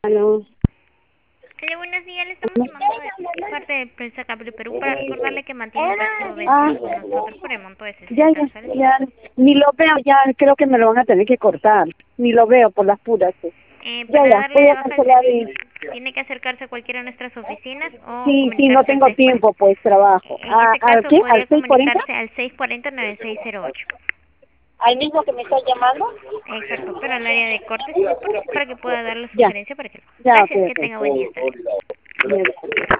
Aló. Hola, buenos días. Le estamos llamando de parte de Prensa Cable Perú para recordarle que mantiene un préstamo Ah, vencido con nosotros por el monto de ya, 60 ya, soles. ya. Ni lo veo, ya creo que me lo van a tener que cortar. Ni lo veo por las puras. Sí. Ya, Para ya, darle voy de a baja el cancelar servicio, y... tiene que acercarse a cualquiera de nuestras oficinas o Sí, sí, no comunicarse al tengo 640. tiempo, pues trabajo. En este ¿Al caso, qué? ¿Al podría 6:40? comunicarse al 640-9608. ¿Al mismo que me está llamando? Exacto, pero al área de cortes y soportes para que pueda dar la Ya, sugerencia para que lo haga. ya, ok, Gracias, que ok. tenga buen día. Hasta luego. Ya.